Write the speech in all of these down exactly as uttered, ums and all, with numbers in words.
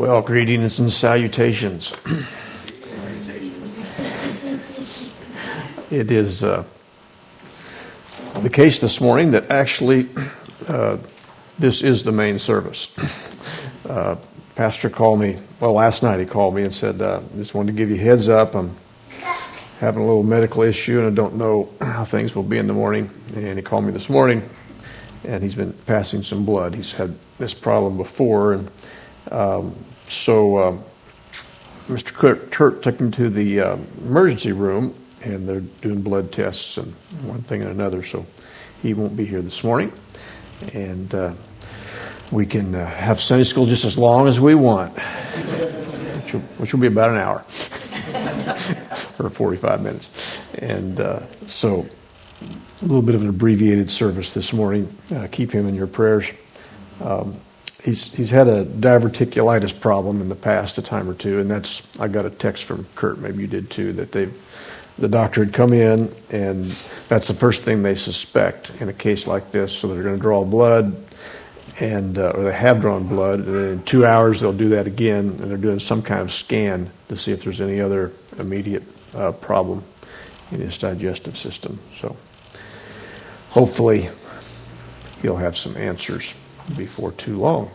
Well, greetings and salutations. It is uh, the case this morning that actually uh, this is the main service. Uh, Pastor called me, well, last night he called me and said, uh, just wanted to give you a heads up. I'm having a little medical issue and I don't know how things will be in the morning. And he called me this morning and he's been passing some blood. He's had this problem before. And um, so um, Mister Kurt, Kurt took him to the uh, emergency room and they're doing blood tests and one thing and another. So he won't be here this morning. And uh, we can uh, have Sunday school just as long as we want, which will, which will be about an hour or forty-five minutes. And uh, so a little bit of an abbreviated service this morning. Uh, keep him in your prayers. Um, he's he's had a diverticulitis problem in the past a time or two, and that's, I got a text from Kurt, maybe you did too, that they've the doctor had come in, and that's the first thing they suspect in a case like this. So they're going to draw blood, and uh, or they have drawn blood, and then in two hours they'll do that again, and they're doing some kind of scan to see if there's any other immediate uh, problem in his digestive system. So hopefully he'll have some answers before too long.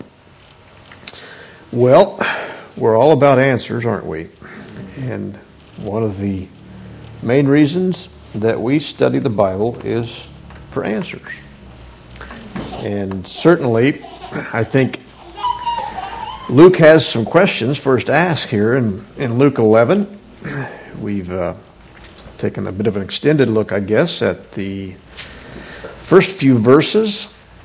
Well, we're all about answers, aren't we? And one of the main reasons that we study the Bible is for answers. And certainly, I think Luke has some questions for us to ask here in, in Luke eleven. We've uh, taken a bit of an extended look, I guess, at the first few verses,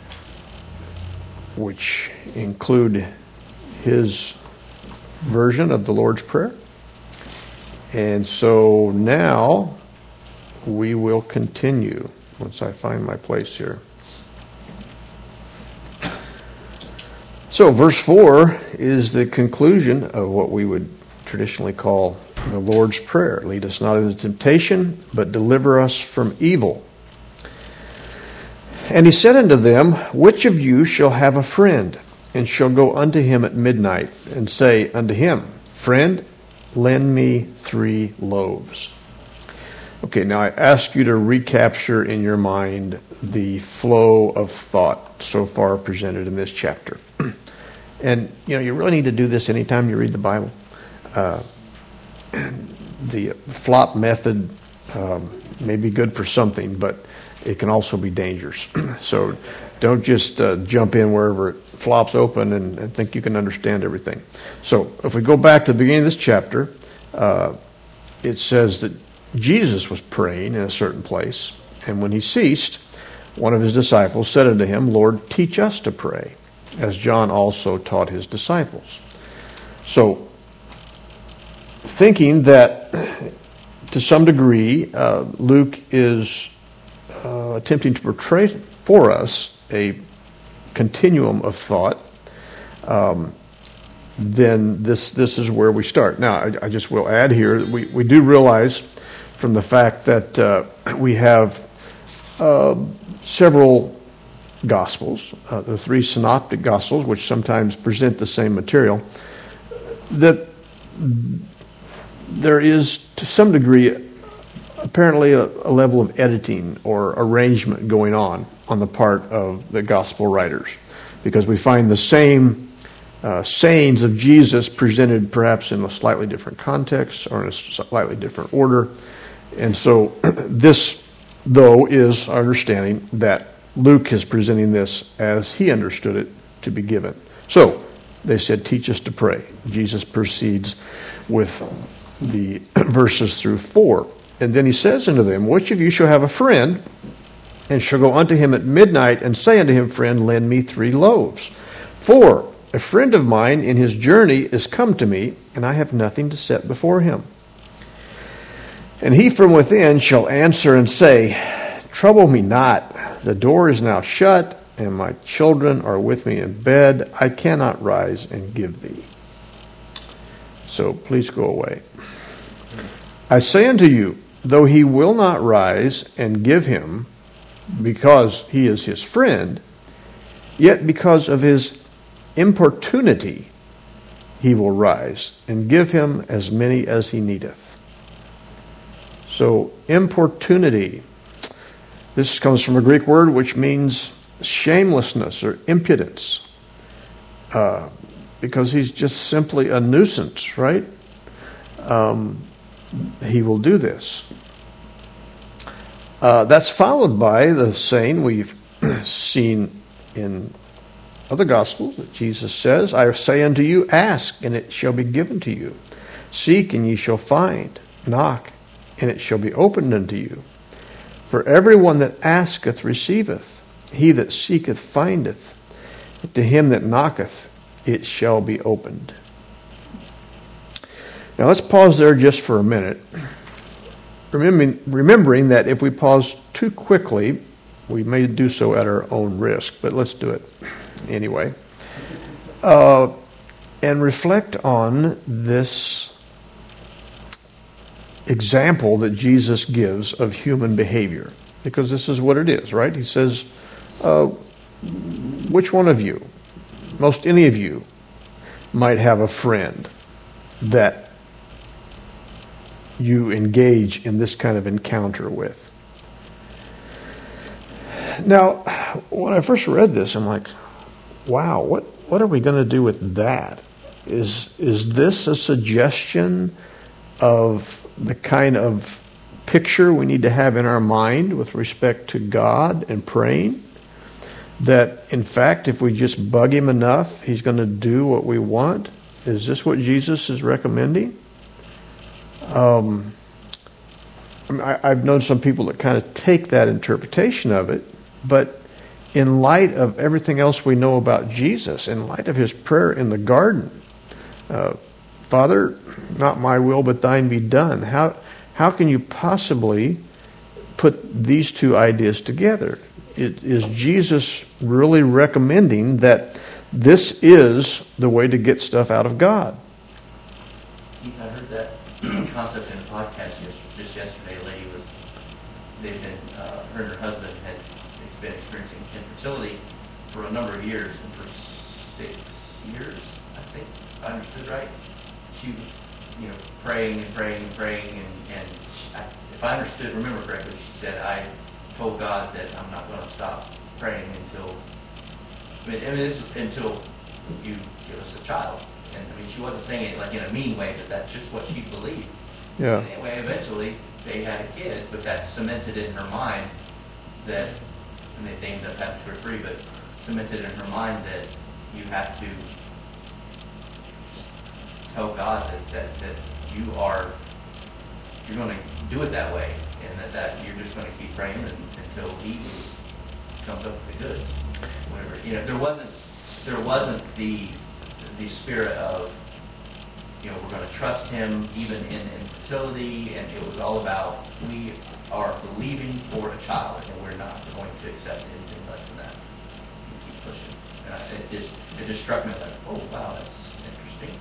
which include his version of the Lord's Prayer. And so now we will continue once I find my place here. So verse four is the conclusion of what we would traditionally call the Lord's Prayer. Lead us not into temptation, but deliver us from evil. And he said unto them, Which of you shall have a friend, and shall go unto him at midnight, and say unto him, Friend, lend me three loaves. Okay, now I ask you to recapture in your mind the flow of thought so far presented in this chapter. And, you know, you really need to do this anytime you read the Bible. Uh, the flop method um, may be good for something, but it can also be dangerous. So don't just uh, jump in wherever it flops open and, and think you can understand everything. So if we go back to the beginning of this chapter, uh, it says that Jesus was praying in a certain place, and when he ceased, one of his disciples said unto him, Lord, teach us to pray, as John also taught his disciples. So, thinking that to some degree uh, Luke is uh, attempting to portray for us a continuum of thought, um, then this this is where we start. Now, I, I just will add here, we, we do realize from the fact that uh, we have uh, several Gospels, uh, the three synoptic Gospels, which sometimes present the same material, that there is, to some degree, apparently a, a level of editing or arrangement going on on the part of the Gospel writers, because we find the same uh, sayings of Jesus presented perhaps in a slightly different context or in a slightly different order. And so this, though, is our understanding that Luke is presenting this as he understood it to be given. So they said, teach us to pray. Jesus proceeds with the verses through four. And then he says unto them, Which of you shall have a friend, and shall go unto him at midnight, and say unto him, Friend, lend me three loaves. For a friend of mine in his journey is come to me, and I have nothing to set before him. And he from within shall answer and say, Trouble me not, the door is now shut, and my children are with me in bed. I cannot rise and give thee. So please go away. I say unto you, though he will not rise and give him, because he is his friend, yet because of his importunity, he will rise, and give him as many as he needeth. So, importunity. This comes from a Greek word which means shamelessness or impudence. Uh, because he's just simply a nuisance, right? Um, he will do this. Uh, that's followed by the saying we've seen in other Gospels that Jesus says, I say unto you, ask, and it shall be given to you. Seek, and ye shall find. Knock, and it shall be opened unto you. For everyone that asketh receiveth. He that seeketh findeth. And to him that knocketh it shall be opened. Now let's pause there just for a minute. Remembering, remembering that if we pause too quickly, we may do so at our own risk, but let's do it anyway. Uh, and reflect on this example that Jesus gives of human behavior. Because this is what it is, right? He says, uh, which one of you, most any of you, might have a friend that you engage in this kind of encounter with? Now, when I first read this, I'm like, wow, what, what are we going to do with that? Is, is this a suggestion of the kind of picture we need to have in our mind with respect to God and praying? That, in fact, if we just bug him enough, he's going to do what we want? Is this what Jesus is recommending? Um, I mean, I, I've known some people that kind of take that interpretation of it, but in light of everything else we know about Jesus, in light of his prayer in the garden, uh, Father, not my will, but thine be done. How, how can you possibly put these two ideas together? It, is Jesus really recommending that this is the way to get stuff out of God? Keith, I heard that concept in a podcast just, just yesterday. A lady was, they've been, uh, her and her husband had been experiencing infertility for a number of years, and for six years, I think, if I understood right, she was, you know, praying and praying and praying, and, and she, I, if I understood, remember correctly, she said, I told God that I'm not going to stop praying until, I mean, I mean this, until you give us a child. And I mean, she wasn't saying it like in a mean way, but that's just what she believed. Yeah. And anyway, eventually they had a kid, but that cemented in her mind that, and they, they ended up having two or three, but cemented in her mind that you have to tell God that, that, that you are, you're going to do it that way, and that, that you're just going to keep praying and, until he comes up with the goods. Whatever. You know, there wasn't there wasn't the the spirit of, you know, we're going to trust him even in infertility, and it was all about we are believing for a child, and we're not going to accept anything less than that. And keep pushing. And I, it just it just struck me like, oh wow, that's interesting.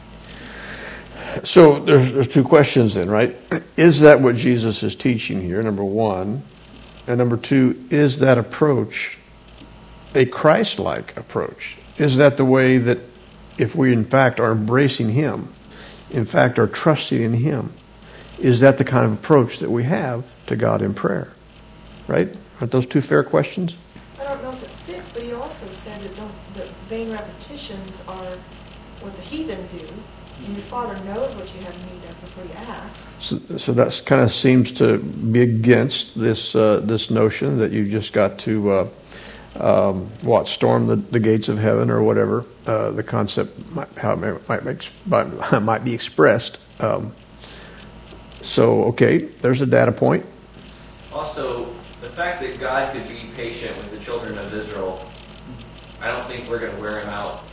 So there's, there's two questions then, right? Is that what Jesus is teaching here, number one? And number two, is that approach a Christ-like approach? Is that the way that if we in fact are embracing him, in fact are trusting in him, is that the kind of approach that we have to God in prayer? Right? Aren't those two fair questions? I don't know if it fits, but he also said that, don't, that vain repetitions are what the heathen do. And your Father knows what you have need of before you ask. So, so that kind of seems to be against this uh, this notion that you just got to uh, um, what storm the, the gates of heaven or whatever uh, the concept might, how it might might, might be expressed. Um, so okay, there's a data point. Also, the fact that God could be patient with the children of Israel, I don't think we're going to wear him out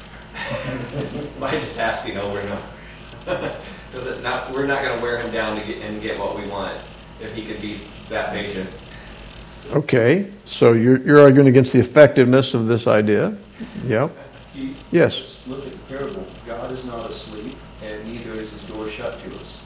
by just asking over and over. not, we're not going to wear him down to get and get what we want if he could be that patient. Okay, so you're you're arguing against the effectiveness of this idea. Yep. You, Yes. Just look at the parable. God is not asleep, and neither is his door shut to us.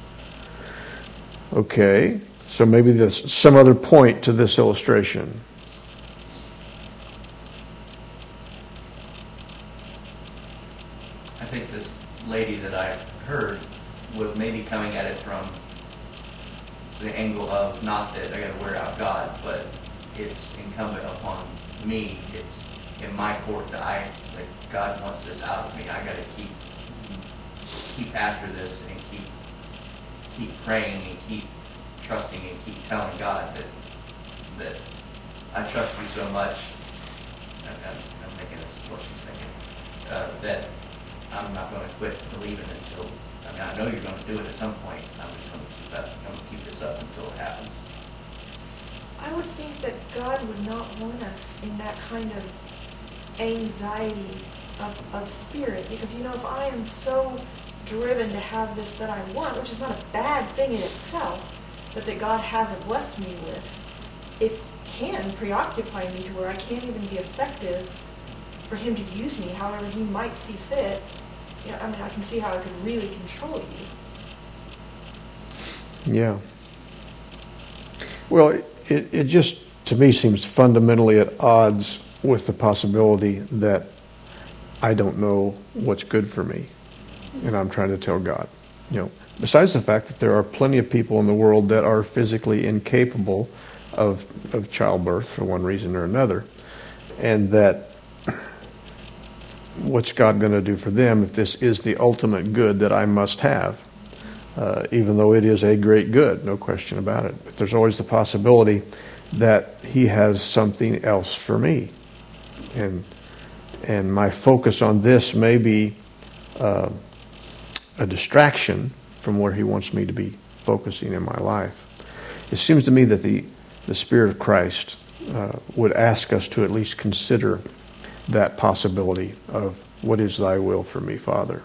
Okay, so maybe there's some other point to this illustration. I think this lady that I heard was maybe coming at it from the angle of not that I got to wear out God, but it's incumbent upon me. It's in my court that I, like, God wants this out of me. I got to keep keep after this and keep keep praying and keep trusting and keep telling God that that I trust you so much. I'm, I'm thinking this is what she's thinking. Uh, that I'm not going to quit believing until, I mean, I know you're going to do it at some point. I'm just going to keep up, I'm going to keep this up until it happens. I would think that God would not want us in that kind of anxiety of, of spirit, because, you know, if I am so driven to have this that I want, which is not a bad thing in itself, but that God hasn't blessed me with, it can preoccupy me to where I can't even be effective for him to use me however he might see fit. You know, I mean, I can see how it could really control you. Yeah. Well, it, it just, to me, seems fundamentally at odds with the possibility that I don't know what's good for me, and I'm trying to tell God. You know, besides the fact that there are plenty of people in the world that are physically incapable of of childbirth for one reason or another, and that what's God going to do for them if this is the ultimate good that I must have? Uh, even though it is a great good, no question about it. But there's always the possibility that he has something else for me. And and my focus on this may be uh, a distraction from where he wants me to be focusing in my life. It seems to me that the, the Spirit of Christ uh, would ask us to at least consider that possibility of what is thy will for me, Father.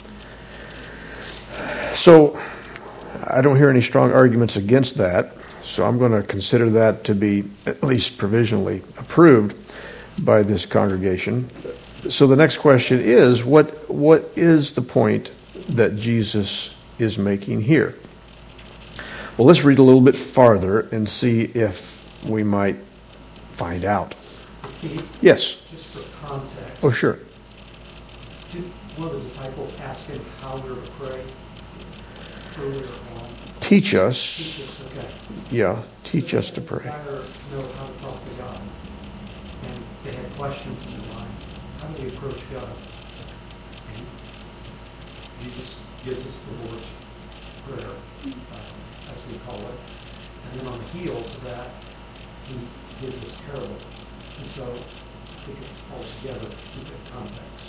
So I don't hear any strong arguments against that, so I'm going to consider that to be at least provisionally approved by this congregation. So the next question is, what what is the point that Jesus is making here? Well, let's read a little bit farther and see if we might find out. Keith, Yes. just for context. Oh, sure. Did one of the disciples ask him how we were to pray earlier on? Teach us. Teach us, okay. Yeah, teach So us to they pray. desire to know how to talk to God. And they had questions in their mind. How do we approach God? And Jesus gives us the Lord's Prayer, uh, as we call it. And then on the heels of that, he gives us parable. And so I think it's all together to keep it in context.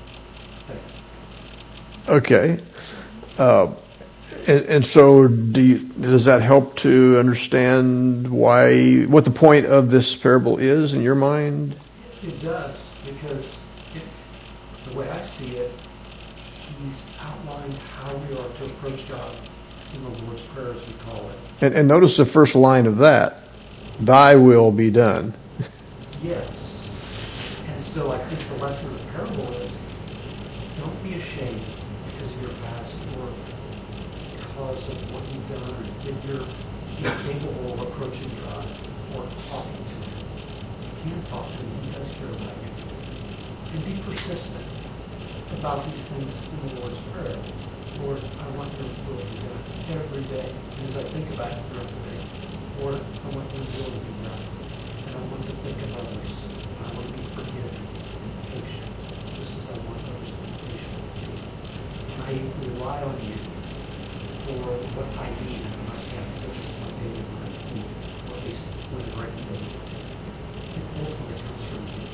Thanks. Okay. Uh, and, and so do you, does that help to understand why, what the point of this parable is in your mind? It does, because it, the way I see it, he's outlined how we are to approach God in the Lord's Prayer, as we call it. And, and notice the first line of that. Thy will be done. Yes. And so I think the lesson of the parable is, don't be ashamed because of your past or because of what you've done, or if you're incapable of approaching God or talking to him. You can talk to him. He does care about you. And be persistent about these things in the Lord's Prayer. Lord, I want your will to be done every day. And as I think about it throughout the day, Lord, I want your will to be done. And I want to think of others. I want to be forgiving and patient, just as I want others to be patient with me. And I rely on you for what I need and must have, such as my daily bread, or at least when I'm right now. It ultimately comes from you.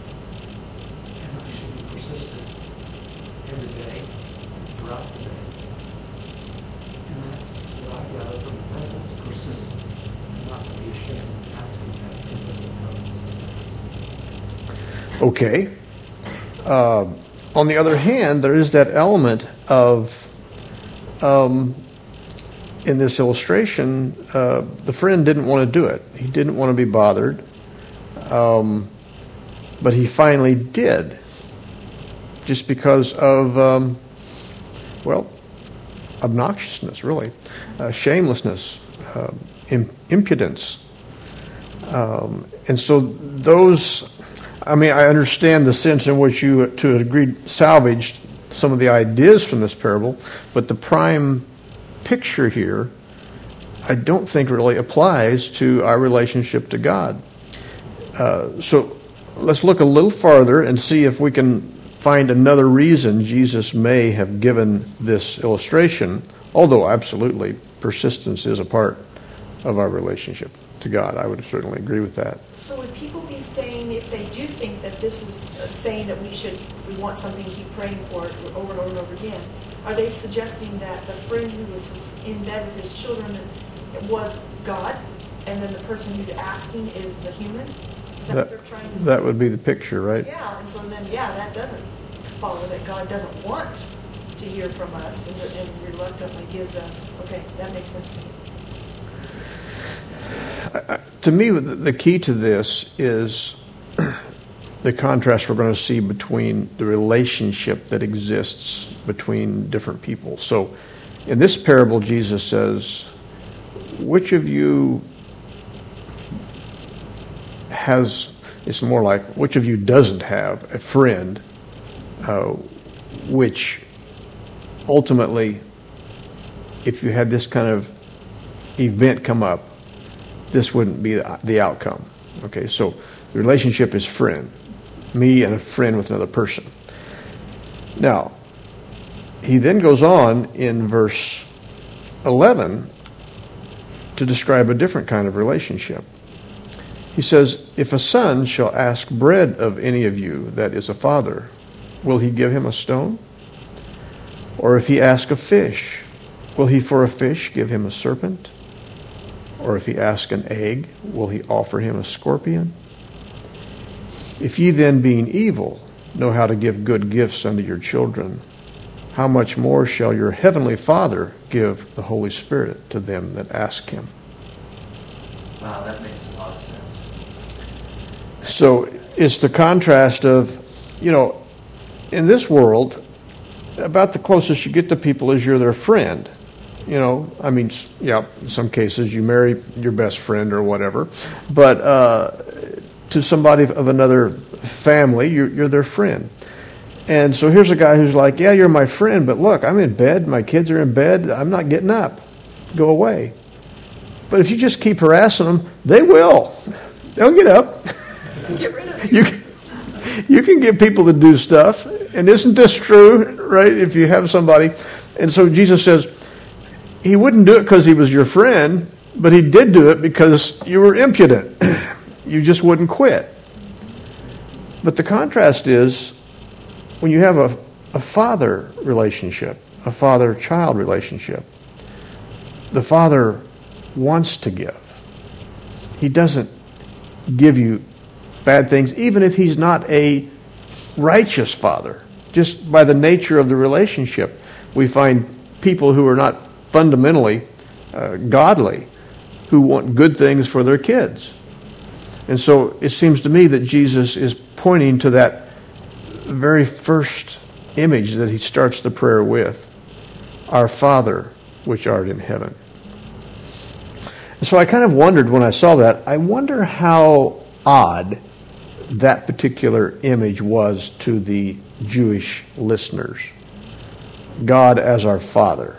And I should be persistent every day, throughout the day. And that's what I gather from the Bible, it's persistence. Not to be ashamed of asking that, because that's what God wants us to do. Okay. Uh, on the other hand, there is that element of, um, in this illustration, uh, the friend didn't want to do it. He didn't want to be bothered. Um, but he finally did. Just because of, um, well, obnoxiousness, really. Uh, shamelessness. Uh, im- impudence. Um, and so those... I mean, I understand the sense in which you, to a degree, salvaged some of the ideas from this parable, but the prime picture here, I don't think really applies to our relationship to God. Uh, so let's look a little farther and see if we can find another reason Jesus may have given this illustration, although absolutely persistence is a part of our relationship to God. I would certainly agree with that. So would people be saying, if they do think that this is a saying that we should, if we want something, keep praying for it over and over and over again, are they suggesting that the friend who was in bed with his children was God, and then the person who's asking is the human? Is that, that what they're trying to say? That would be the picture, right? Yeah, and so then, yeah, that doesn't follow that God doesn't want to hear from us and, and reluctantly gives us. Okay, that makes sense to me. Uh, to me, the, the key to this is the contrast we're going to see between the relationship that exists between different people. So in this parable, Jesus says, which of you has, it's more like, which of you doesn't have a friend, uh, which ultimately, if you had this kind of event come up, this wouldn't be the, the outcome. Okay, so the relationship is friend. Me and a friend with another person. Now, he then goes on in verse eleven to describe a different kind of relationship. He says, if a son shall ask bread of any of you that is a father, will he give him a stone? Or if he ask a fish, will he for a fish give him a serpent? Or if he ask an egg, will he offer him a scorpion? If ye then, being evil, know how to give good gifts unto your children, how much more shall your heavenly Father give the Holy Spirit to them that ask him? Wow, that makes a lot of sense. So it's the contrast of, you know, in this world, about the closest you get to people is you're their friend. You know, I mean, yeah, in some cases you marry your best friend or whatever, but uh, to somebody of another family, you're, you're their friend. And so here's a guy who's like, yeah, you're my friend, but look, I'm in bed, my kids are in bed, I'm not getting up. Go away. But if you just keep harassing them, they will. They'll get up. Get rid of you. You can, you can get people to do stuff. And isn't this true, right, if you have somebody? And so Jesus says, he wouldn't do it because he was your friend, but he did do it because you were impudent. You just wouldn't quit. But the contrast is when you have a, a father relationship, a father-child relationship, the father wants to give. He doesn't give you bad things, even if he's not a righteous father. Just by the nature of the relationship, we find people who are not fundamentally uh, godly, who want good things for their kids. And so it seems to me that Jesus is pointing to that very first image that he starts the prayer with, our Father which art in heaven. And so I kind of wondered when I saw that, I wonder how odd that particular image was to the Jewish listeners. God as our Father.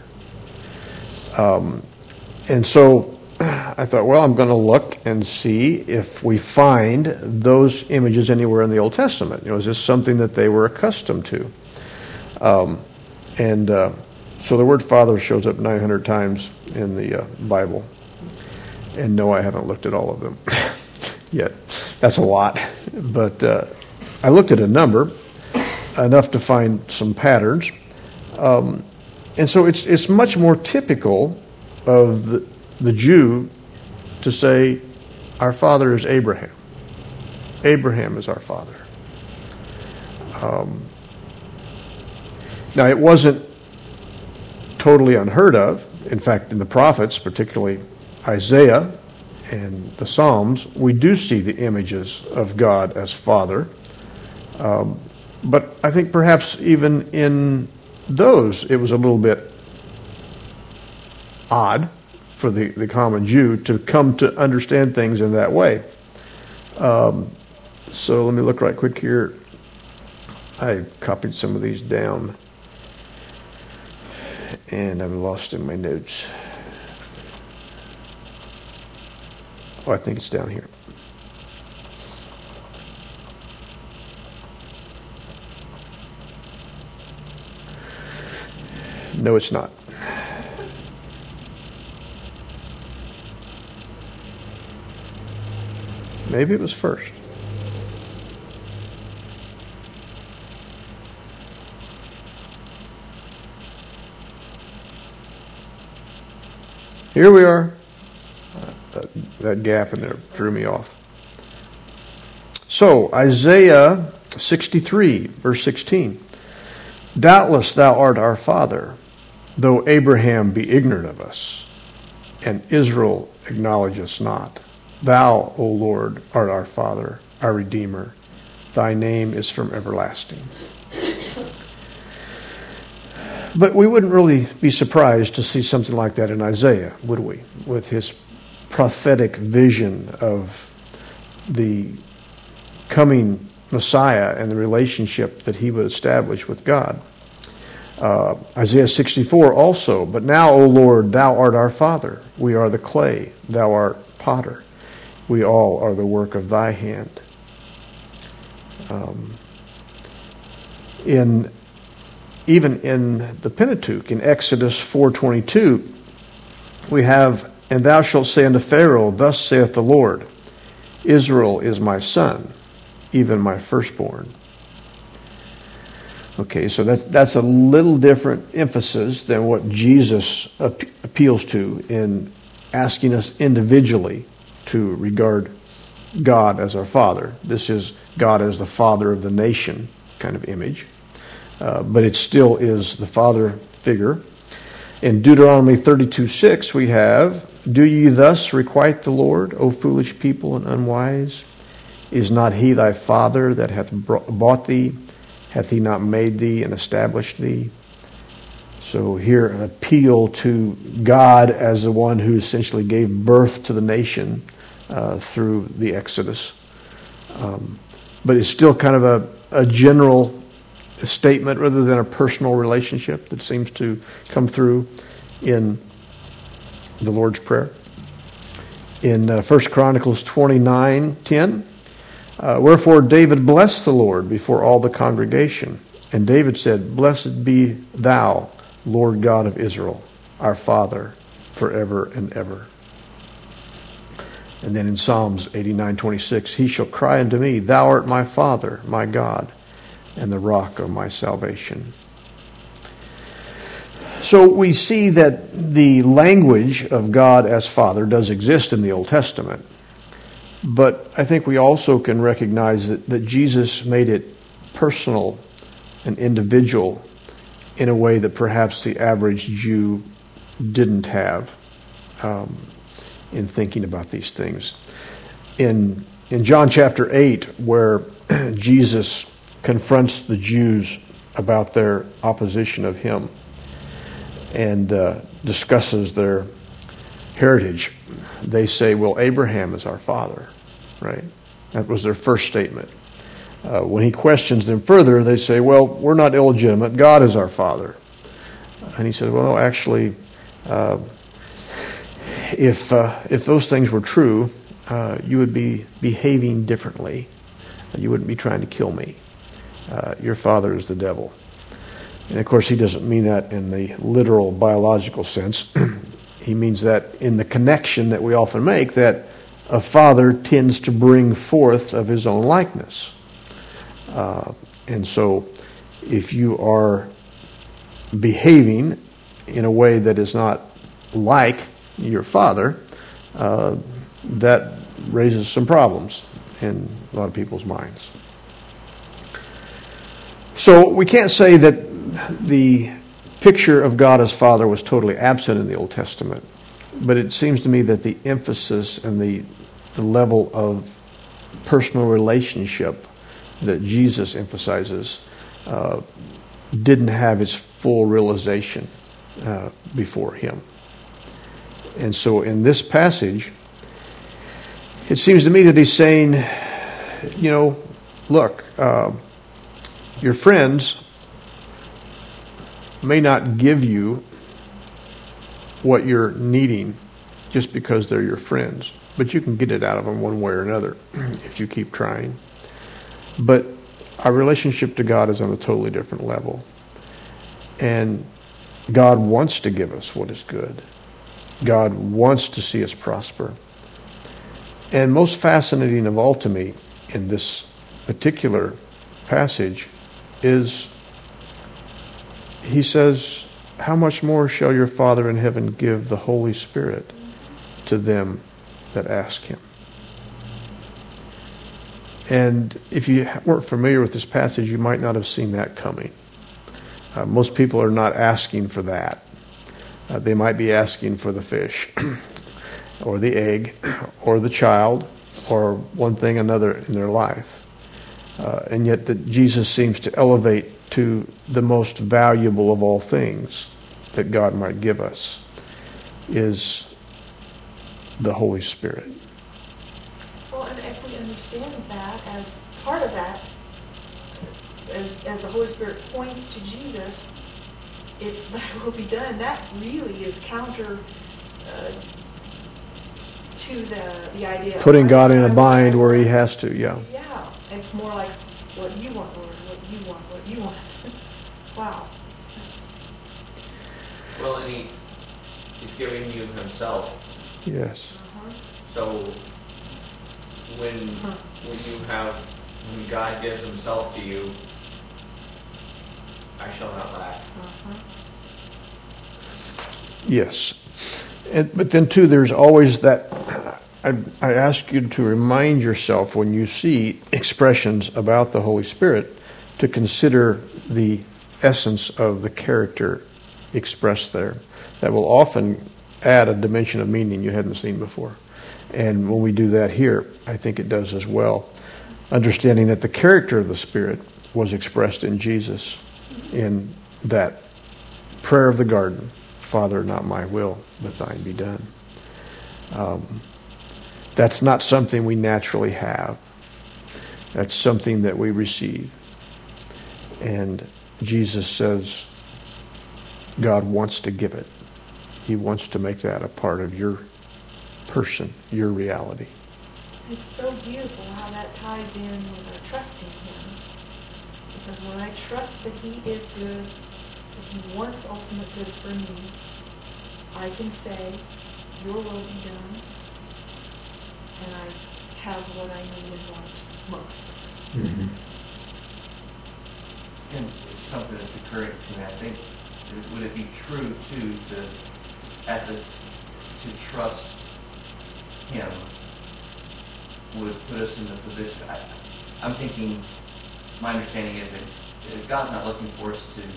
Um, and so I thought, well, I'm going to look and see if we find those images anywhere in the Old Testament. You know, is this something that they were accustomed to? Um, and uh, so the word Father shows up nine hundred times in the uh, Bible. And no, I haven't looked at all of them yet. That's a lot. But uh, I looked at a number, enough to find some patterns. Um, and so it's it's much more typical of the, the Jew to say, our father is Abraham. Abraham is our father. Um, now, it wasn't totally unheard of. In fact, in the prophets, particularly Isaiah and the Psalms, we do see the images of God as Father. Um, but I think perhaps even in those, it was a little bit odd for the, the common Jew to come to understand things in that way. Um, so let me look right quick here. I copied some of these down. And I'm lost in my notes. Oh, I think it's down here. No, it's not. Maybe it was first. Here we are. Uh, that, that gap in there drew me off. So, Isaiah sixty-three, verse sixteen. Doubtless thou art our father, though Abraham be ignorant of us, and Israel acknowledge us not. Thou, O Lord, art our Father, our Redeemer. Thy name is from everlasting. But we wouldn't really be surprised to see something like that in Isaiah, would we? With his prophetic vision of the coming Messiah and the relationship that he would establish with God. Uh, Isaiah sixty-four also, but now, O Lord, thou art our Father. We are the clay, thou art potter. We all are the work of thy hand. Um, in even in the Pentateuch, in Exodus four twenty-two, we have, and thou shalt say unto Pharaoh, thus saith the Lord, Israel is my son, even my firstborn. Okay, so that's, that's a little different emphasis than what Jesus ap- appeals to in asking us individually to regard God as our Father. This is God as the Father of the nation kind of image. Uh, but it still is the Father figure. In Deuteronomy thirty-two six we have, do ye thus requite the Lord, O foolish people and unwise? Is not he thy Father that hath bought thee? Hath he not made thee and established thee? So here an appeal to God as the one who essentially gave birth to the nation uh, through the Exodus. Um, but it's still kind of a, a general statement rather than a personal relationship that seems to come through in the Lord's Prayer. In uh, First Chronicles twenty-nine ten, uh, wherefore David blessed the Lord before all the congregation. And David said, blessed be thou, Lord God of Israel, our Father, forever and ever. And then in Psalms eighty-nine twenty-six, he shall cry unto me, thou art my Father, my God, and the rock of my salvation. So we see that the language of God as Father does exist in the Old Testament. But I think we also can recognize that, that Jesus made it personal and individual in a way that perhaps the average Jew didn't have um, in thinking about these things. In, in John chapter eight, where Jesus confronts the Jews about their opposition of him and uh, discusses their heritage, they say, well, Abraham is our father, right? That was their first statement. Uh, when he questions them further, they say, well, we're not illegitimate. God is our father. And he says, well, actually, uh, if uh, if those things were true, uh, you would be behaving differently. You wouldn't be trying to kill me. Uh, your father is the devil. And of course, he doesn't mean that in the literal biological sense. He means that in the connection that we often make, that a father tends to bring forth of his own likeness. Uh, and so if you are behaving in a way that is not like your father, uh, that raises some problems in a lot of people's minds. So we can't say that the picture of God as Father was totally absent in the Old Testament, but it seems to me that the emphasis and the, the level of personal relationship that Jesus emphasizes uh, didn't have its full realization uh, before him. And so in this passage, it seems to me that he's saying, you know, look, uh, your friends may not give you what you're needing just because they're your friends. But you can get it out of them one way or another if you keep trying. But our relationship to God is on a totally different level. And God wants to give us what is good. God wants to see us prosper. And most fascinating of all to me in this particular passage is he says, how much more shall your Father in heaven give the Holy Spirit to them that ask him? And if you weren't familiar with this passage, you might not have seen that coming. Uh, most people are not asking for that. Uh, they might be asking for the fish or the egg or the child or one thing or another in their life. Uh, and yet that Jesus seems to elevate to the most valuable of all things that God might give us is the Holy Spirit. Well, and if we understand that as part of that, as, as the Holy Spirit points to Jesus, it's thy will be done. That really is counter uh, to the the idea of Putting God in a I bind want. where he has to, yeah. Yeah, it's more like what you want, Lord, what you want, what you want. Wow. That's, Well, and he, he's giving you himself. Yes. uh-huh. So when Huh. when you have when God gives himself to you, I shall not lack. Uh-huh. Yes. And, but then, too, there's always that, I, I ask you to remind yourself when you see expressions about the Holy Spirit to consider the essence of the character expressed there. That will often add a dimension of meaning you hadn't seen before. And when we do that here, I think it does as well. Understanding that the character of the Spirit was expressed in Jesus in that prayer of the garden, Father, not my will, but thine be done. Um, that's not something we naturally have. That's something that we receive. And Jesus says God wants to give it. He wants to make that a part of your person, your reality. It's so beautiful how that ties in with our trusting him. Because when I trust that he is good, that he wants ultimate good for me, I can say, your will be done, and I have what I need and want most. Mm-hmm. And it's something that's occurring to me, I think, would it be true too to, at this, to trust him would put us in the position, I, I'm thinking, my understanding is that, that God's not looking for us to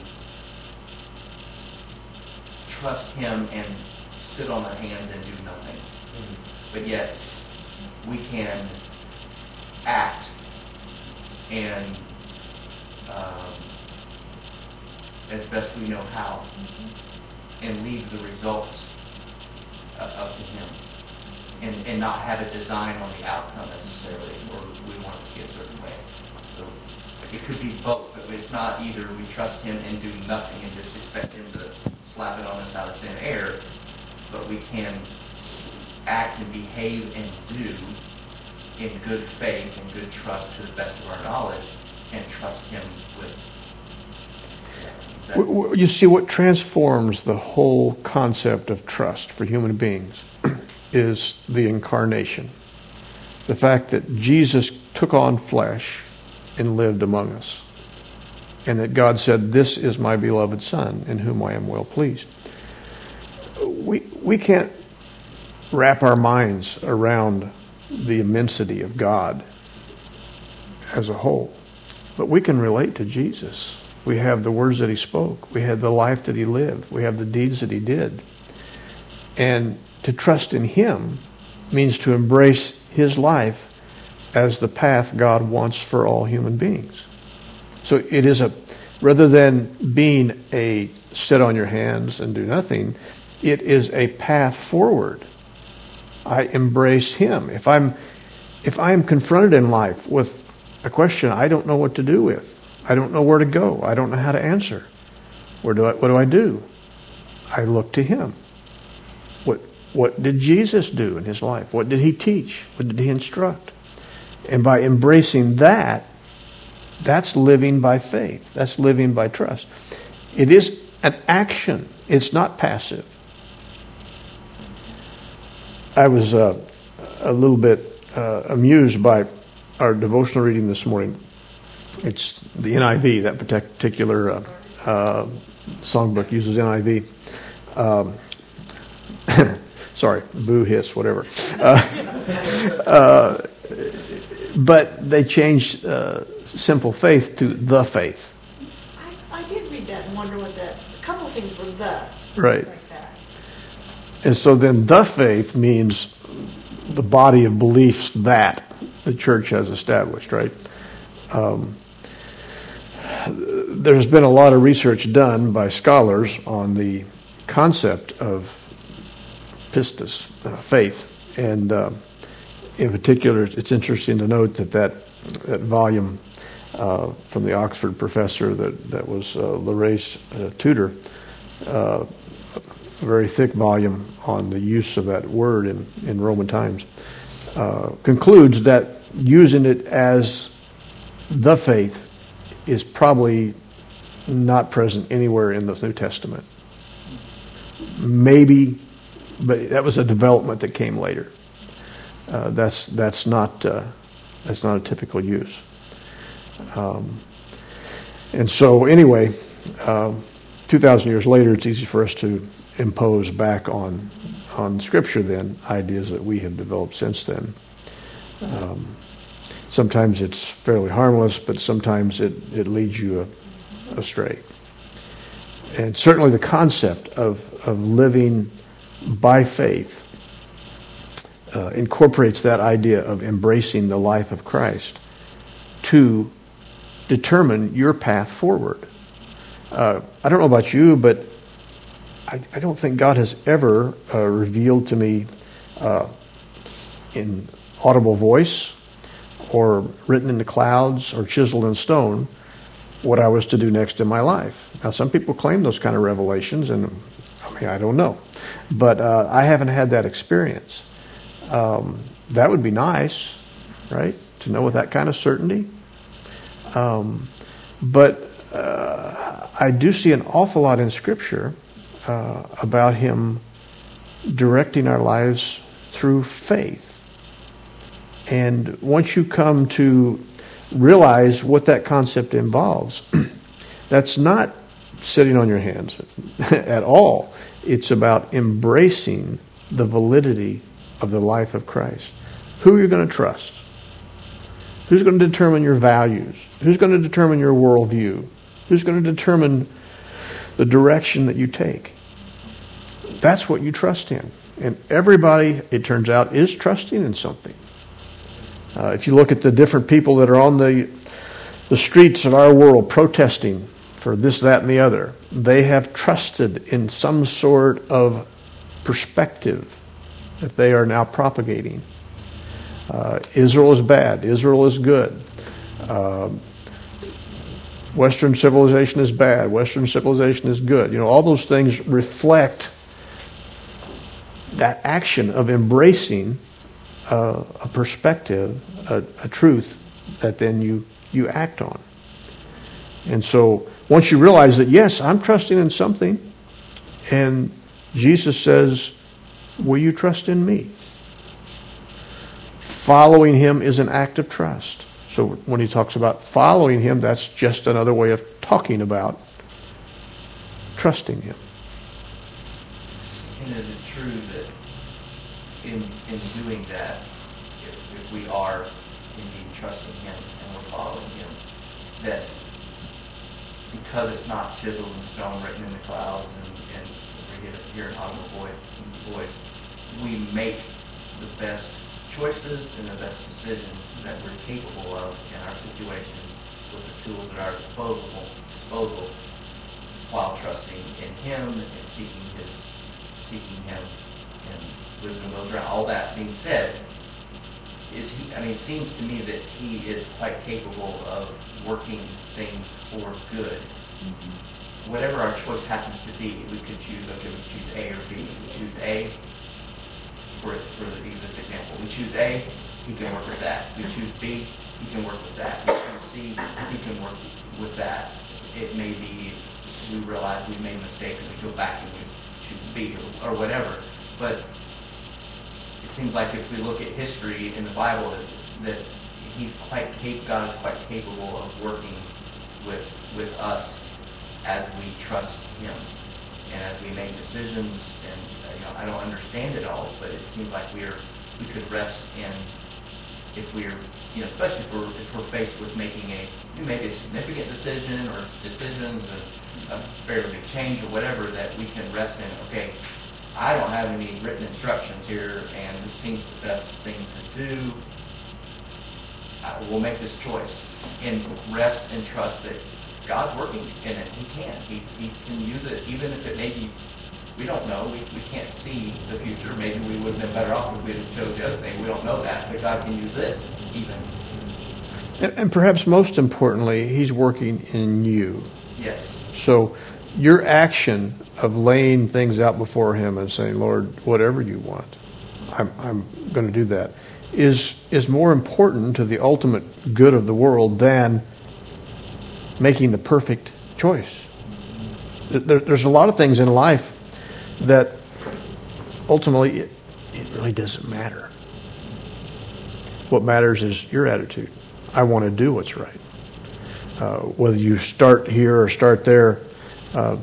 trust him and sit on our hands and do nothing. Mm-hmm. But yet, we can act and um, as best we know how, mm-hmm. and leave the results uh, up to him. And, and not have a design on the outcome necessarily, or we want it to be a certain way. So it could be both. It's not either we trust him and do nothing and just expect him to slap it on us out of thin air, but we can act and behave and do in good faith and good trust to the best of our knowledge, and trust him with. Yeah, exactly. You see, what transforms the whole concept of trust for human beings is the incarnation. The fact that Jesus took on flesh and lived among us. And that God said, this is my beloved Son, in whom I am well pleased. We, we can't wrap our minds around the immensity of God as a whole. But we can relate to Jesus. We have the words that he spoke. We have the life that he lived. We have the deeds that he did. And to trust in him means to embrace his life as the path God wants for all human beings. So it is a, rather than being a sit on your hands and do nothing, it is a path forward. I embrace him. If I'm, if I am confronted in life with a question I don't know what to do with, I don't know where to go, I don't know how to answer, where do I, what do I do? I look to him. what did Jesus do in his life? What did he teach? What did he instruct? And by embracing that, that's living by faith. That's living by trust. It is an action. It's not passive. I was uh, a little bit uh, amused by our devotional reading this morning. It's the N I V, that particular uh, uh, songbook uses N I V. Um, sorry, boo, hiss, whatever. Uh, uh, but they changed uh, simple faith to the faith. I, I did read that and wonder what that, a couple of things were the. Right. Like that. And so then the faith means the body of beliefs that the church has established, right? Um, there's been a lot of research done by scholars on the concept of pistis, uh, faith. And uh, in particular, it's interesting to note that that, that volume uh, from the Oxford professor that, that was uh, Laray's uh, tutor, uh, a very thick volume on the use of that word in, in Roman times, uh, concludes that using it as the faith is probably not present anywhere in the New Testament. Maybe, but that was a development that came later. Uh, that's that's not uh, that's not a typical use. Um, and so anyway, uh, two thousand years later, it's easy for us to impose back on on Scripture then ideas that we have developed since then. Um, sometimes it's fairly harmless, but sometimes it, it leads you astray. And certainly the concept of, of living by faith uh, incorporates that idea of embracing the life of Christ to determine your path forward. Uh, I don't know about you, but I, I don't think God has ever uh, revealed to me uh, in audible voice or written in the clouds or chiseled in stone what I was to do next in my life. Now, some people claim those kind of revelations, and I mean, I don't know. But uh, I haven't had that experience. Um, that would be nice, right, to know with that kind of certainty. Um, but uh, I do see an awful lot in Scripture uh, about Him directing our lives through faith. And once you come to realize what that concept involves, that's not sitting on your hands at all. It's about embracing the validity of the life of Christ. Who are you going to trust? Who's going to determine your values? Who's going to determine your worldview? Who's going to determine the direction that you take? That's what you trust in. And everybody, it turns out, is trusting in something. Uh, if you look at the different people that are on the the streets of our world protesting for this, that, and the other, they have trusted in some sort of perspective that they are now propagating. Uh, Israel is bad. Israel is good. Uh, Western civilization is bad. Western civilization is good. You know, all those things reflect that action of embracing Uh, a perspective, a, a truth that then you, you act on. And so once you realize that, yes, I'm trusting in something, and Jesus says, will you trust in me? Following Him is an act of trust. So when He talks about following Him, that's just another way of talking about trusting Him. And is it true that in in doing that, if, if we are indeed trusting Him and we're following Him, that because it's not chiseled in stone, written in the clouds, and, and we hear, hear an audible voice, voice, we make the best choices and the best decisions that we're capable of in our situation with the tools at our disposal, disposal while trusting in Him and seeking His, seeking Him and wisdom goes around. All that being said, is he? I mean, it seems to me that He is quite capable of working things for good. Mm-hmm. Whatever our choice happens to be, we could choose. Okay, we choose A or B. We choose A. for, for this example. We choose A, he can work with that. We choose B, he can work with that. We choose C, he can work with that. It may be we realize we made a mistake and we go back and we choose B or, or whatever. But it seems like if we look at history in the Bible, that, that he's quite cap- God is quite capable of working with with us as we trust him and as we make decisions. And uh, you know, I don't understand it all, but it seems like we're we could rest in, if we're, you know, especially if we're, if we're faced with making a, we make a significant decision or decisions, a, a fairly big change or whatever, that we can rest in, okay, I don't have any written instructions here, and this seems the best thing to do. I will make this choice and rest and trust that God's working in it. He can. He, he can use it, even if it maybe, we don't know. We, we can't see the future. Maybe we would have been better off if we had chose the other thing. We don't know that, but God can use this even. And, and perhaps most importantly, he's working in you. Yes. So your action of laying things out before him and saying, Lord, whatever you want, I'm, I'm going to do that, is is more important to the ultimate good of the world than making the perfect choice. There, there's a lot of things in life that ultimately it, it really doesn't matter. What matters is your attitude. I want to do what's right. Uh, whether you start here or start there uh,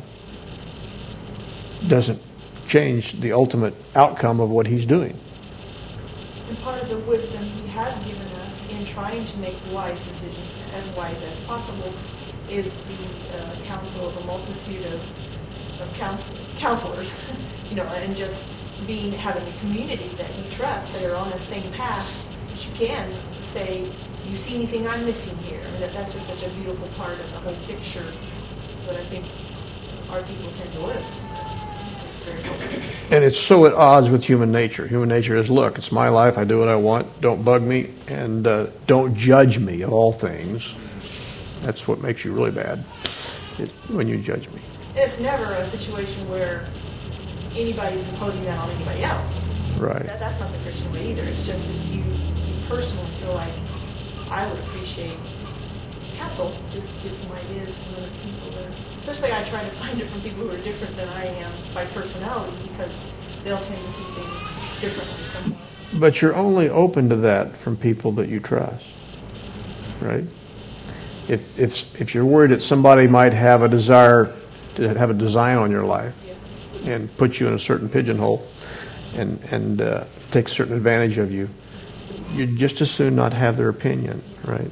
doesn't change the ultimate outcome of what he's doing. And part of the wisdom he has given us in trying to make wise decisions, as wise as possible, is the uh, counsel of a multitude of, of counsel, counselors, you know, and just being having a community that you trust that are on the same path, that you can say, do you see anything I'm missing here? I mean, that, that's just such a beautiful part of the whole picture that I think our people tend to live. It's very helpful. And it's so at odds with human nature. Human nature is, look, it's my life, I do what I want, don't bug me, and uh, don't judge me of all things. That's what makes you really bad, it, when you judge me. And it's never a situation where anybody's imposing that on anybody else. Right. That, that's not the Christian way either. It's just if you personally feel like I would appreciate counsel, just get some ideas from other people. That, especially I try to find it from people who are different than I am by personality, because they'll tend to see things differently somewhat. But you're only open to that from people that you trust, right? If if if you're worried that somebody might have a desire to have a design on your life, Yes. and put you in a certain pigeonhole, and and uh, take certain advantage of you, you'd just as soon not have their opinion, right?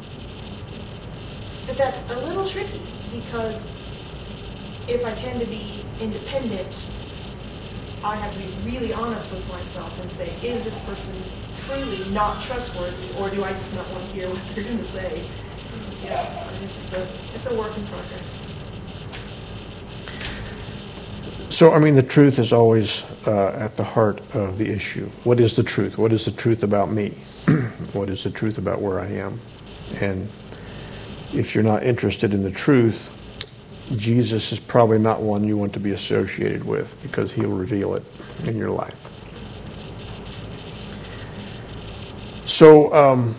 But that's a little tricky, because if I tend to be independent, I have to be really honest with myself and say, is this person truly not trustworthy, or do I just not want to hear what they're going to say? Yeah, it's just a it's a work in progress. So, I mean, the truth is always uh, at the heart of the issue. What is the truth? What is the truth about me? What is the truth about where I am? And if you're not interested in the truth, Jesus is probably not one you want to be associated with, because he'll reveal it in your life. So, um,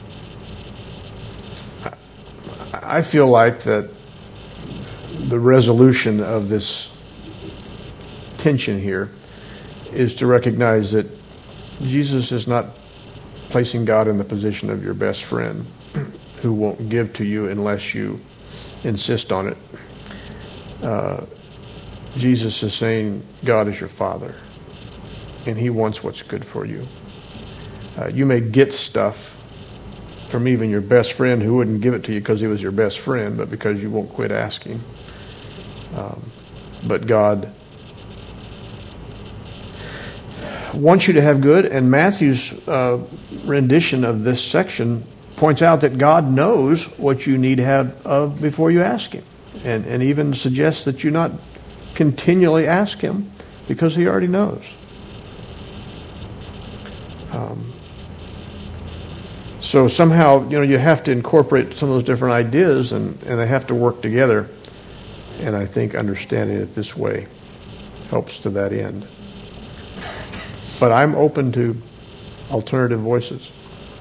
I feel like that the resolution of this tension here is to recognize that Jesus is not placing God in the position of your best friend who won't give to you unless you insist on it. Uh, Jesus is saying God is your Father, and he wants what's good for you. Uh, you may get stuff from even your best friend who wouldn't give it to you because he was your best friend, but because you won't quit asking. Um, but God wants you to have good, and Matthew's uh, rendition of this section points out that God knows what you need to have of before you ask him, and, and even suggests that you not continually ask him because he already knows. Um, So somehow, you know, you have to incorporate some of those different ideas, and, and they have to work together. And I think understanding it this way helps to that end. but I'm open to alternative voices.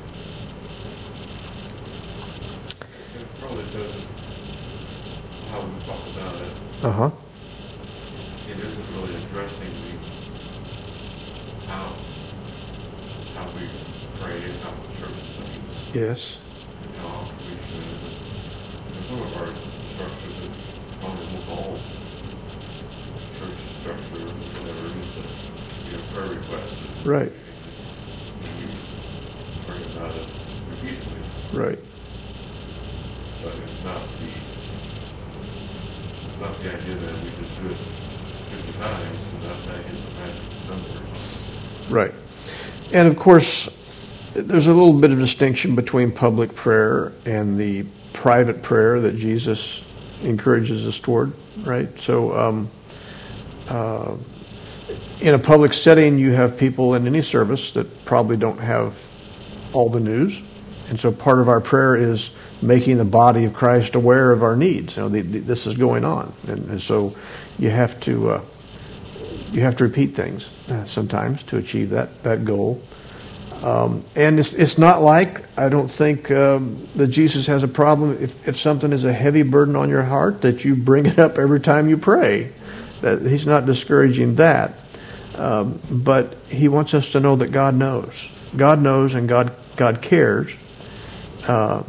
It probably doesn't, how we talk about it, Uh-huh. it isn't really addressing the, how, how we pray and how the church sings, Yes. and how often we should. And some of our structures that probably move all church structure, whatever it is, that, you know, prayer requests. Right. And we pray about it repeatedly. Right. But it's not the, it's not the idea that we just do it fifty times and that that is the magic number or something. Right. And of course, there's a little bit of distinction between public prayer and the private prayer that Jesus encourages us toward, right? So um, uh, in a public setting, you have people in any service that probably don't have all the news. And so part of our prayer is making the body of Christ aware of our needs. You know, the, the, this is going on. And, and so you have to uh, you have to repeat things uh, sometimes to achieve that, that goal. Um, and it's, it's not like, I don't think um, that Jesus has a problem if, if something is a heavy burden on your heart, that you bring it up every time you pray. That he's not discouraging that. Um, but he wants us to know that God knows. God knows and God, God cares. Uh,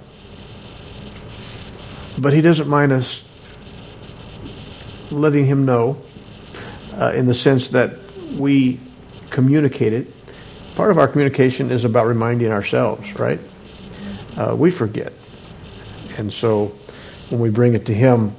but he doesn't mind us letting him know uh, in the sense that we communicate it. Part of our communication is about reminding ourselves, right? Uh, we forget. And so when we bring it to him,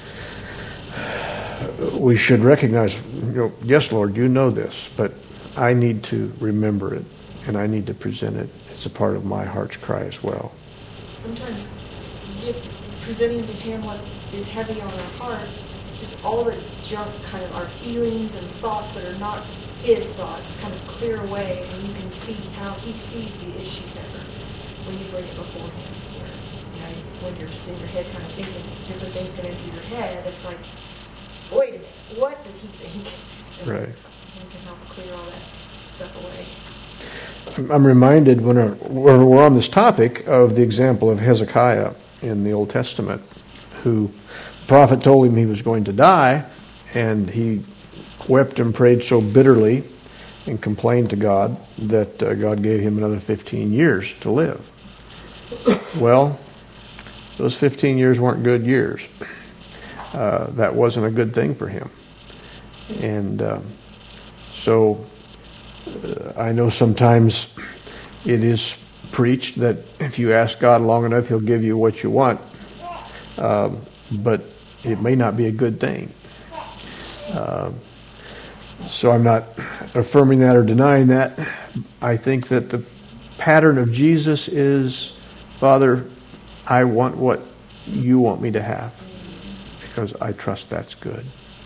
we should recognize, you know, yes, Lord, you know this, but I need to remember it, and I need to present it as a part of my heart's cry as well. Sometimes give, presenting to him what is heavy on our heart, just all the junk, kind of our feelings and thoughts that are not his thoughts, kind of clear away, and you can see how he sees the issue better when you bring it before him. Where, you know, when you're just in your head kind of thinking different things get into your head, it's like, wait a minute, what does he think? And so Right. you can help clear all that stuff away. I'm reminded when we're on this topic of the example of Hezekiah in the Old Testament, who the prophet told him he was going to die, and he wept and prayed so bitterly and complained to God that uh, God gave him another fifteen years to live. Well, those fifteen years weren't good years. Uh, that wasn't a good thing for him. And um, so uh, I know sometimes it is preached that if you ask God long enough, he'll give you what you want. Um, but it may not be a good thing. Uh, so I'm not affirming that or denying that. I think that the pattern of Jesus is, Father, I want what you want me to have, because I trust that's good.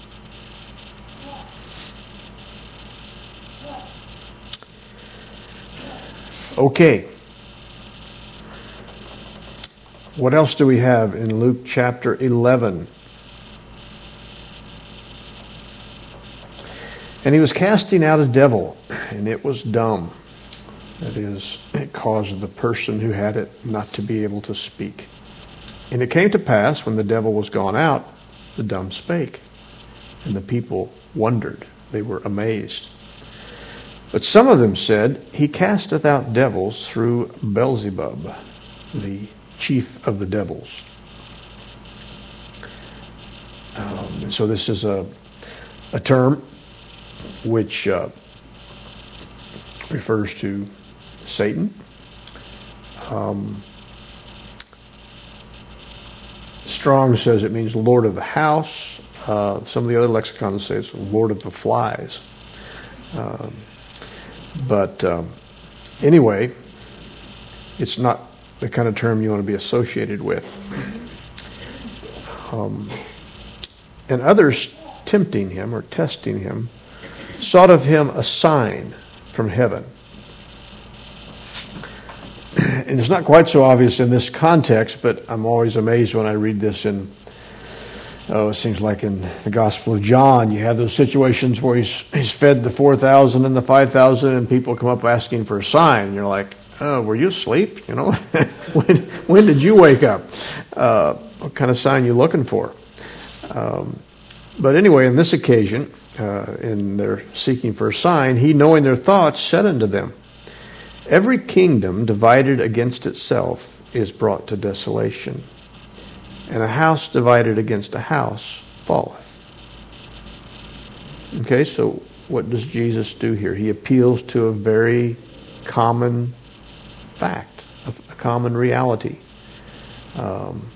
Okay. What else do we have in Luke chapter eleven? And he was casting out a devil, and it was dumb. That is, it caused the person who had it not to be able to speak. And it came to pass, when the devil was gone out, the dumb spake. And the people wondered. They were amazed. But some of them said, he casteth out devils through Beelzebub, the chief of the devils. Um, so this is a, a term which uh, refers to Satan. Um, Strong says it means Lord of the house. Uh, some of the other lexicons say it's Lord of the flies. Um, but um, anyway, it's not the kind of term you want to be associated with. Um, and others tempting him or testing him sought of him a sign from heaven. And it's not quite so obvious in this context, but I'm always amazed when I read this in oh, it seems like in the Gospel of John, you have those situations where he's he's fed the four thousand and the five thousand, and people come up asking for a sign. And you're like, oh, were you asleep? You know, when when did you wake up? Uh, what kind of sign you looking for? Um, but anyway, on this occasion, uh, in their seeking for a sign, he, knowing their thoughts, said unto them, every kingdom divided against itself is brought to desolation, and a house divided against a house falleth. Okay, so what does Jesus do here? He appeals to a very common fact, a, a common reality. Um,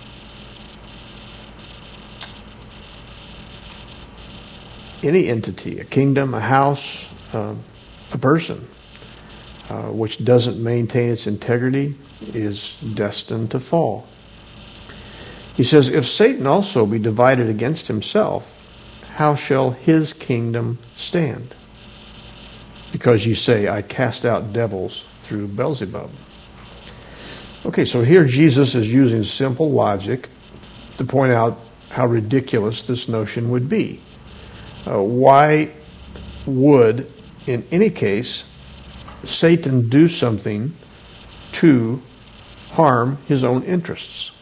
any entity, a kingdom, a house, um, a person, uh, which doesn't maintain its integrity is destined to fall. He says, if Satan also be divided against himself, how shall his kingdom stand? Because you say, I cast out devils through Beelzebub. Okay, so here Jesus is using simple logic to point out how ridiculous this notion would be. Uh, why would, in any case, Satan do something to harm his own interests?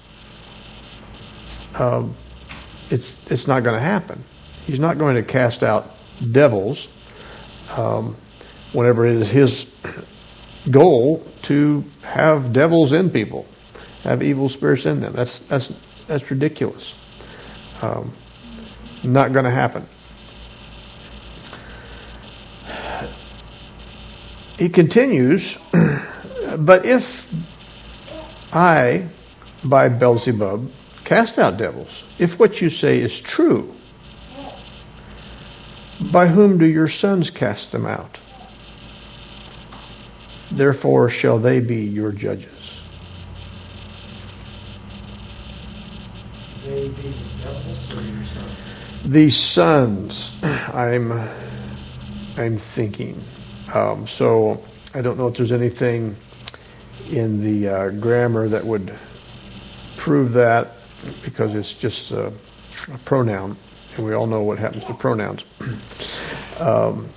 Um, it's it's not going to happen. He's not going to cast out devils um, whenever it is his goal to have devils in people, have evil spirits in them. That's that's that's ridiculous. Um, not going to happen. He continues, but if I, by Beelzebub, cast out devils, if what you say is true, by whom do your sons cast them out? Therefore shall they be your judges. They be the devils or your sons? The sons, I'm, I'm thinking. Um, so I don't know if there's anything in the uh, grammar that would prove that, because it's just a, a pronoun, and we all know what happens to pronouns. um,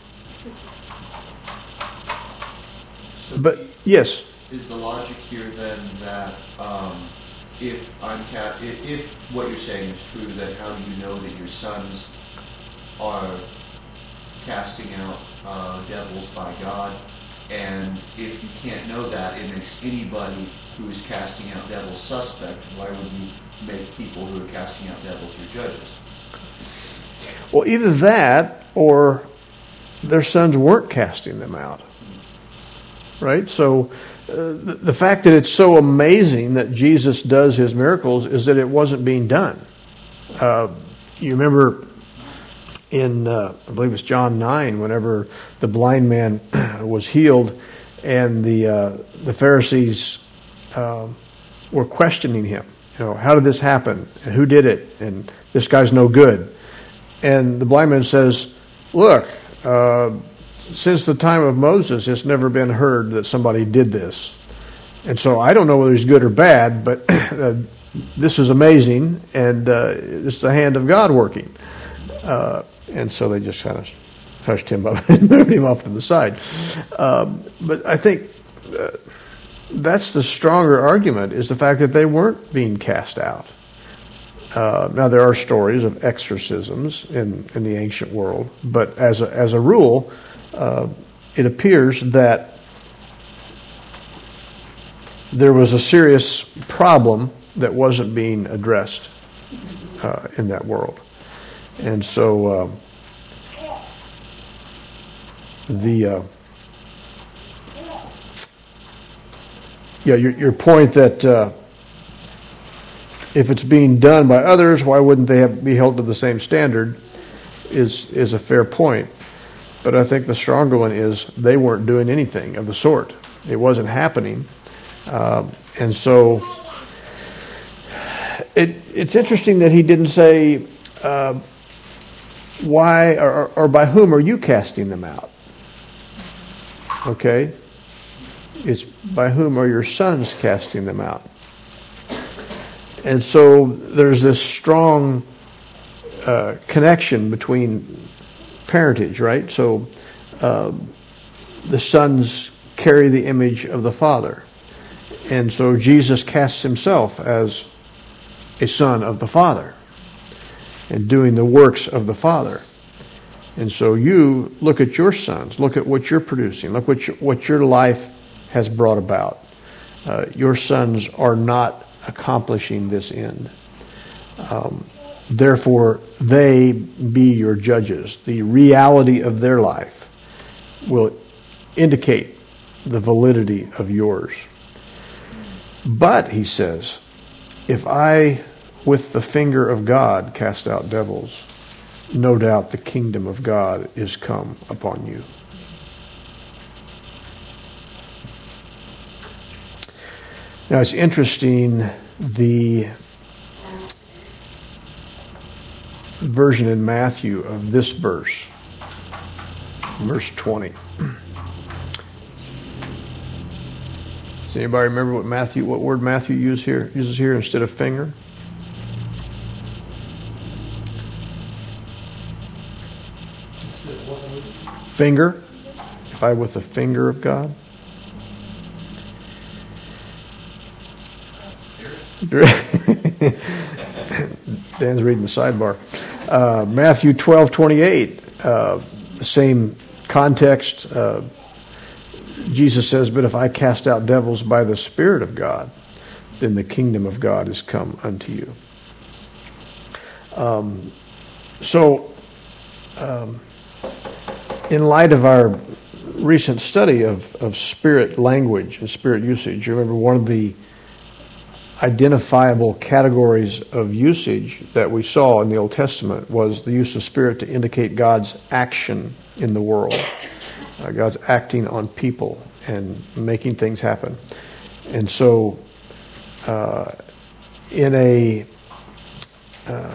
So but the- yes, Is the logic here then that um, if I'm ca- if, if what you're saying is true, then how do you know that your sons are casting out uh, devils by God? And if you can't know that, it makes anybody who is casting out devils suspect. Why would you make people who are casting out devils your judges? well, either that or their sons weren't casting them out. Right? So uh, the, the fact that it's so amazing that Jesus does his miracles is that it wasn't being done. Uh, you remember in, uh, I believe it's John nine, whenever the blind man was healed and the uh, the Pharisees uh, were questioning him. You know, how did this happen? And who did it? And this guy's no good. And the blind man says, look, uh, since the time of Moses, it's never been heard that somebody did this. And so I don't know whether he's good or bad, but uh, this is amazing, and uh, it's the hand of God working. Uh, and so they just kind of hushed him up and moved him off to the side. Um, but I think uh, that's the stronger argument, is the fact that they weren't being cast out. Uh, now, there are stories of exorcisms in, in the ancient world, but as a, as a rule, uh, it appears that there was a serious problem that wasn't being addressed uh, in that world. And so uh, the uh, yeah, your, your point that uh, if it's being done by others, why wouldn't they have, be held to the same standard is is a fair point. But I think the stronger one is they weren't doing anything of the sort. It wasn't happening. Uh, and so it, it's interesting that he didn't say, uh, why or, or by whom are you casting them out? Okay? It's by whom are your sons casting them out? And so there's this strong uh, connection between parentage, right? So uh, the sons carry the image of the Father. And so Jesus casts himself as a son of the Father and doing the works of the Father. And so you look at your sons, look at what you're producing, look what your, what your life has brought about. Uh, your sons are not accomplishing this end. Um, therefore, they be your judges. The reality of their life will indicate the validity of yours. But, he says, if I, with the finger of God, cast out devils, no doubt the kingdom of God is come upon you. Now, it's interesting, the version in Matthew of this verse, verse twenty. Does anybody remember what Matthew, what word Matthew uses here, uses here instead of finger? Instead of what word? Finger. If I with the finger of God. Dan's reading the sidebar. Uh, Matthew twelve twenty-eight, uh, the same context. Uh, Jesus says, but if I cast out devils by the Spirit of God, then the kingdom of God is come unto you. Um, so, um, in light of our recent study of, of spirit language and spirit usage, you remember one of the identifiable categories of usage that we saw in the Old Testament was the use of spirit to indicate God's action in the world. Uh, God's acting on people and making things happen. And so, uh, in a, uh,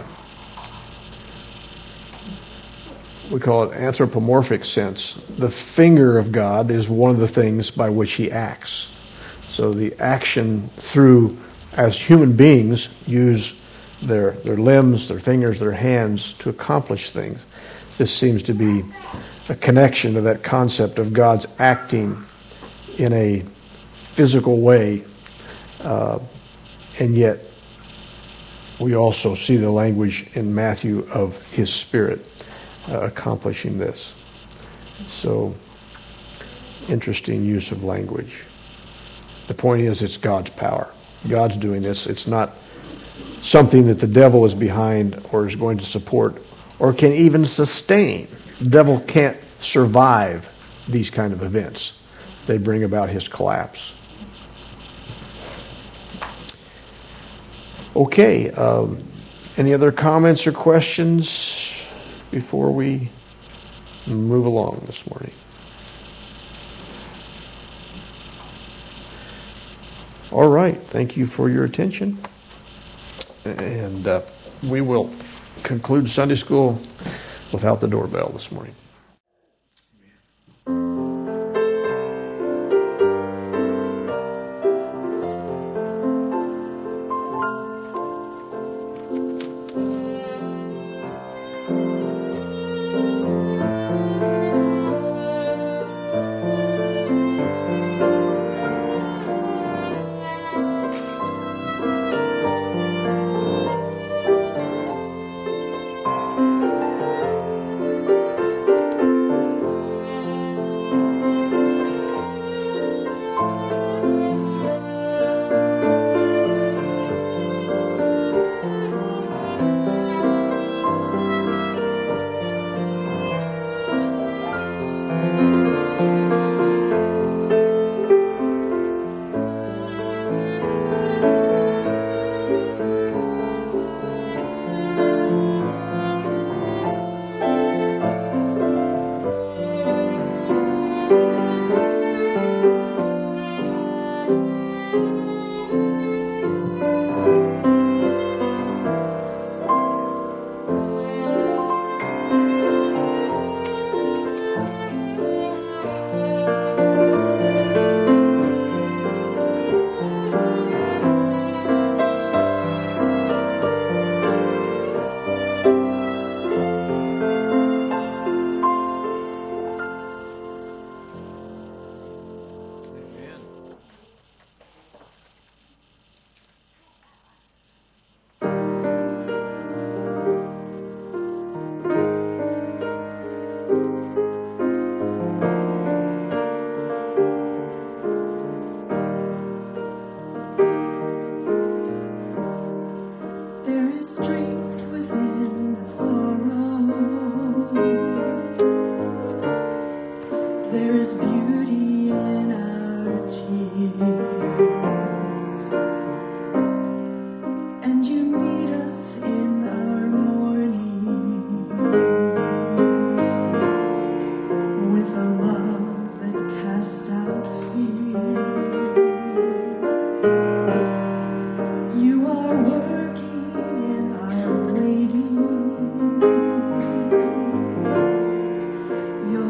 we call it anthropomorphic sense, the finger of God is one of the things by which he acts. So the action through, as human beings use their, their limbs, their fingers, their hands to accomplish things. This seems to be a connection to that concept of God's acting in a physical way, uh, and yet we also see the language in Matthew of his Spirit uh, accomplishing this. So, interesting use of language. The point is, it's God's power. God's doing this. It's not something that the devil is behind or is going to support or can even sustain. The devil can't survive these kind of events. They bring about his collapse. Okay. Um, any other comments or questions before we move along this morning? All right. Thank you for your attention. And uh, we will conclude Sunday school without the doorbell this morning.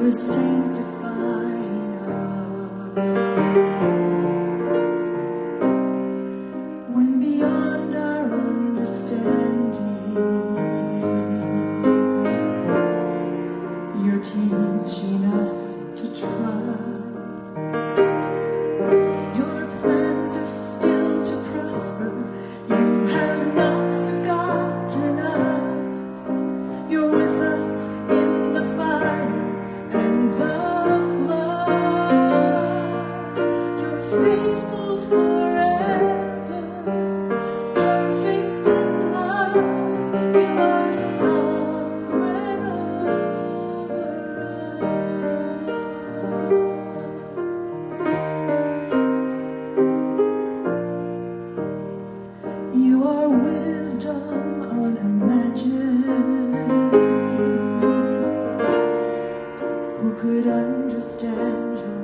the sanctifying us. When beyond our understanding, you're teaching us to trust. Your plans are still to prosper. You have not forgotten us. You're with us in the fire and the flood. You're faithful forever, perfect in love. You are sovereign over us. You are wisdom unimagined. Who could understand your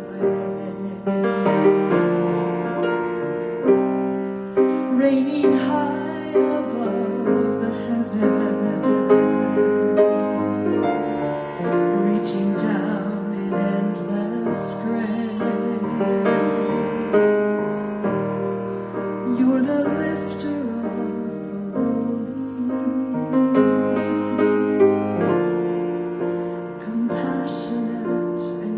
ways? Reigning high above the heavens, reaching down in endless grace. You're the lifter of the lowly, compassionate and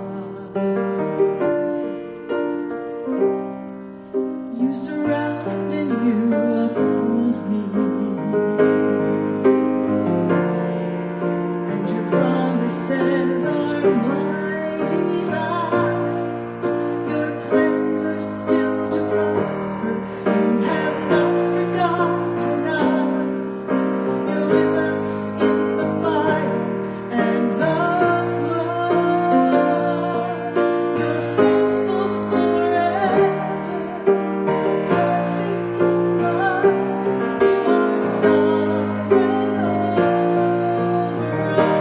kind. You surround and you uphold me, and your promises are my delight. Your plans are still to prosper. You have not forgotten us. You're with us in the fire and the flood. You're faithful forever, perfect in love. You are sovereign over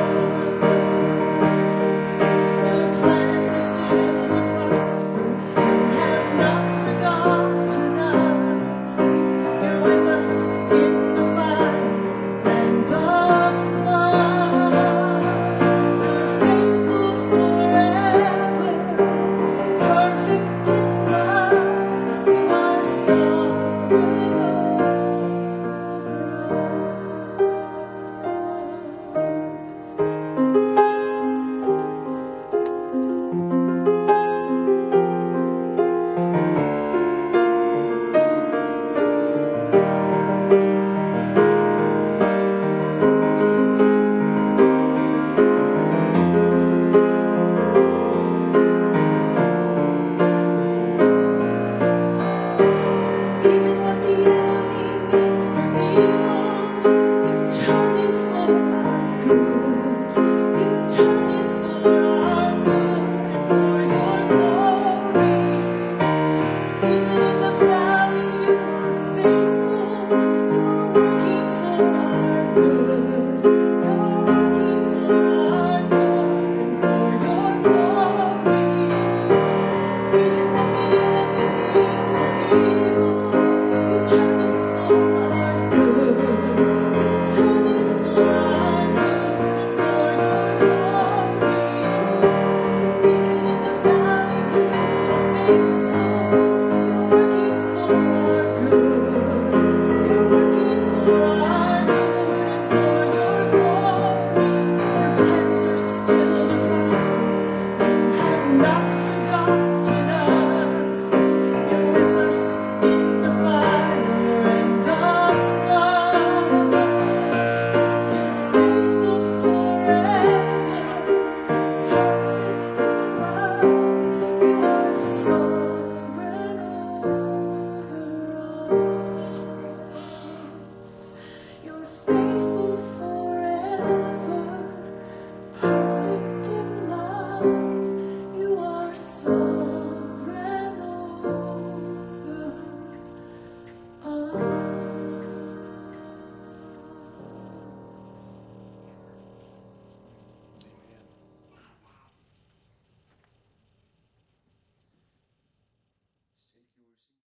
us. Your plans are still to prosper. You have not forgotten us. You're with us in the fire and the flood. You're faithful forever, perfect in love. You are sovereign even what the enemy means for evil, you turn it for our good. You turn it for our good.